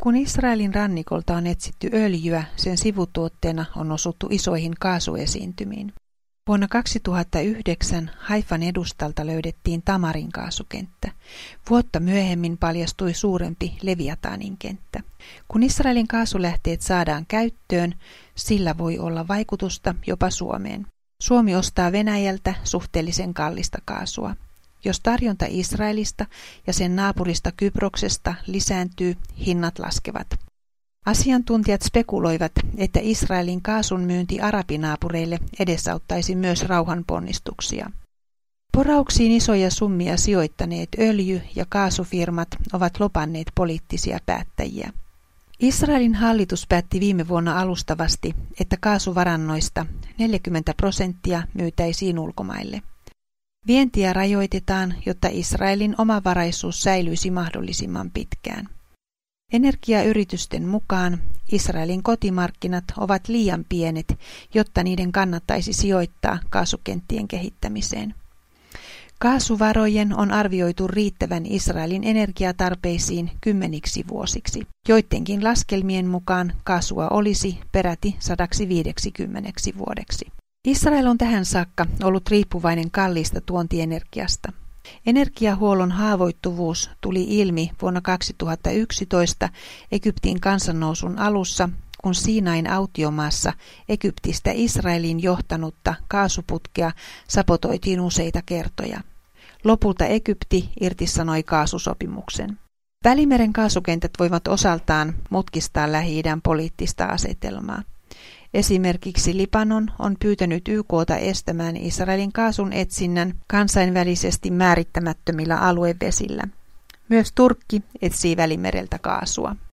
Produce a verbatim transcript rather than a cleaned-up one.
Kun Israelin rannikolta on etsitty öljyä, sen sivutuotteena on osuttu isoihin kaasuesiintymiin. Vuonna kaksituhattayhdeksän Haifan edustalta löydettiin Tamarin kaasukenttä. Vuotta myöhemmin paljastui suurempi Leviatanin kenttä. Kun Israelin kaasulähteet saadaan käyttöön, sillä voi olla vaikutusta jopa Suomeen. Suomi ostaa Venäjältä suhteellisen kallista kaasua. Jos tarjonta Israelista ja sen naapurista Kyproksesta lisääntyy, hinnat laskevat. Asiantuntijat spekuloivat, että Israelin kaasun myynti arabinaapureille edesauttaisi myös rauhanponnistuksia. Porauksiin isoja summia sijoittaneet öljy- ja kaasufirmat ovat lopanneet poliittisia päättäjiä. Israelin hallitus päätti viime vuonna alustavasti, että kaasuvarannoista neljäkymmentä prosenttia myytäisiin ulkomaille. Vientiä rajoitetaan, jotta Israelin omavaraisuus säilyisi mahdollisimman pitkään. Energiayritysten mukaan Israelin kotimarkkinat ovat liian pienet, jotta niiden kannattaisi sijoittaa kaasukenttien kehittämiseen. Kaasuvarojen on arvioitu riittävän Israelin energiatarpeisiin kymmeniksi vuosiksi. Joidenkin laskelmien mukaan kaasua olisi peräti sata viisikymmentä vuodeksi. Israel on tähän saakka ollut riippuvainen kalliista tuontienergiasta. Energiahuollon haavoittuvuus tuli ilmi vuonna kaksituhattayksitoista Egyptin kansannousun alussa, kun Siinain autiomaassa Egyptistä Israeliin johtanutta kaasuputkea sabotoitiin useita kertoja. Lopulta Egypti irtisanoi kaasusopimuksen. Välimeren kaasukentät voivat osaltaan mutkistaa Lähi-idän poliittista asetelmaa. Esimerkiksi Libanon on pyytänyt Y K:ta estämään Israelin kaasun etsinnän kansainvälisesti määrittämättömillä aluevesillä. Myös Turkki etsii Välimereltä kaasua.